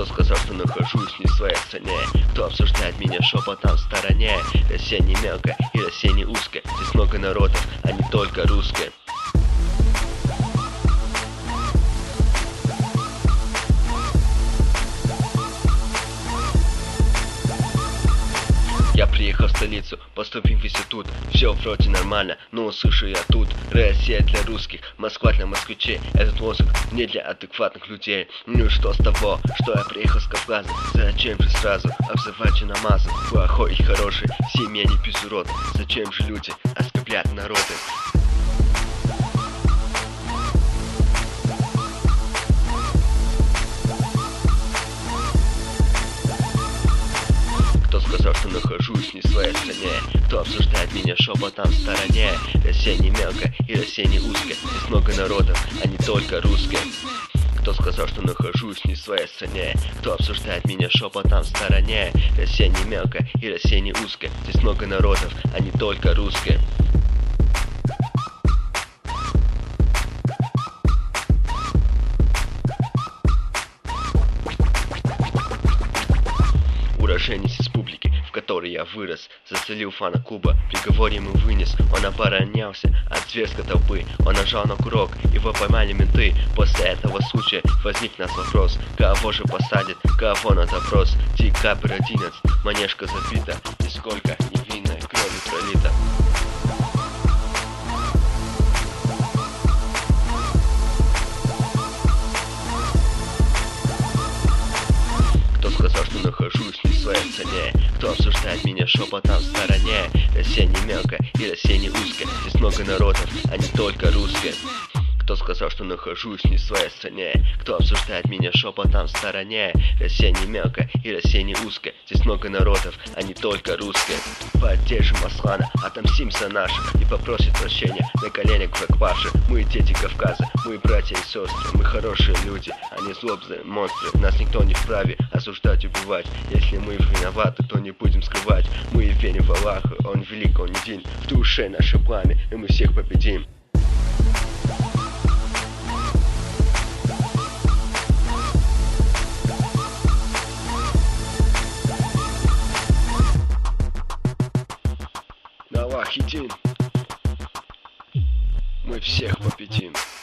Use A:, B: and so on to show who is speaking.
A: сказал, что нахожусь не в своей стране? Кто обсуждает меня шепотом в стороне? Россия не мелкая и Россия не узкая. Здесь много народов, а не только русская. Я приехал в столицу, поступим в институт. Все вроде нормально, но услышу я тут: Россия для русских, Москва для москвичей. Этот мозг не для адекватных людей. Ну и что с того, что я приехал с Кавказа? Зачем же сразу обзывать намазы? Плохой и хороший, в семье не без урода. Зачем же люди оскорбляют народы? Кто сказал, что нахожусь не в своей стране? Кто обсуждает меня шепотом в стороне? Россия не мелкая и Россия не узкая. Здесь много народов, а не только русская. Кто сказал, что нахожусь не в своей стране? Кто обсуждает меня шепотом в стороне? Россия не мелкая и Россия не узкая. Здесь много народов, а не только русская. Уроженец республики, в которой я вырос, застрелил фана клуба, приговор ему вынес. Он оборонялся от зверской толпы, он нажал на курок, его поймали менты. После этого случая возник у нас вопрос: кого же посадят, кого на допрос? Декабрь 11, манежка забита, и сколько невинной крови пролито. Кто сказал, что нахожусь не в своей стране? Кто обсуждает меня шепотом в стороне? Россия не мелкая и Россия не узкая. Здесь много народов, а не только русская. Кто сказал, что нахожусь не в своей стране? Кто обсуждает меня шепотом в стороне? Россия не мелкая и Россия не узкая. Здесь много народов, а не только русская. Поддержим Аслана, отомстим за наших и попросит прощения на коленях к Паше. Мы дети Кавказа, мы братья и сестры, мы хорошие люди, а не злобные монстры. Нас никто не вправе осуждать, убивать. Если мы виноваты, то не будем скрывать. Мы верим в Аллаха, Он велик, Он един. В душе наше пламя, и мы всех победим. Аллах един, мы всех победим.